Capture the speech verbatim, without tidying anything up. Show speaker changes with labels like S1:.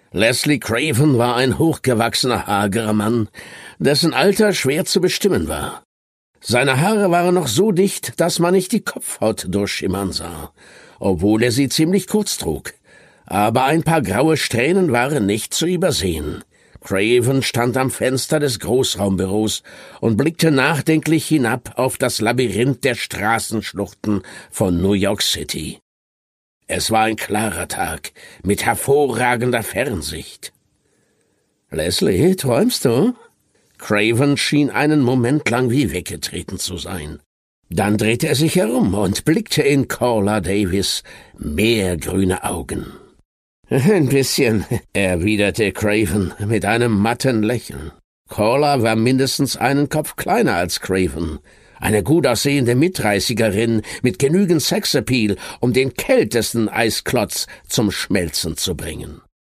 S1: Leslie Craven war ein hochgewachsener, hagerer Mann, dessen Alter schwer zu bestimmen war. Seine Haare waren noch so dicht, dass man nicht die Kopfhaut durchschimmern sah, obwohl er sie ziemlich kurz trug. Aber ein paar graue Strähnen waren nicht zu übersehen. Craven stand am Fenster des Großraumbüros und blickte nachdenklich hinab auf das Labyrinth der Straßenschluchten von New York City. Es war ein klarer Tag mit hervorragender Fernsicht. »Leslie, träumst du?« Craven schien einen Moment lang wie weggetreten zu sein. Dann drehte er sich herum und blickte in Caller Davis' meergrüne Augen. »Ein bisschen«, erwiderte Craven mit einem matten Lächeln. Caller war mindestens einen Kopf kleiner als Craven, eine gut aussehende Mitreißigerin mit genügend Sexappeal, um den kältesten Eisklotz zum Schmelzen zu bringen.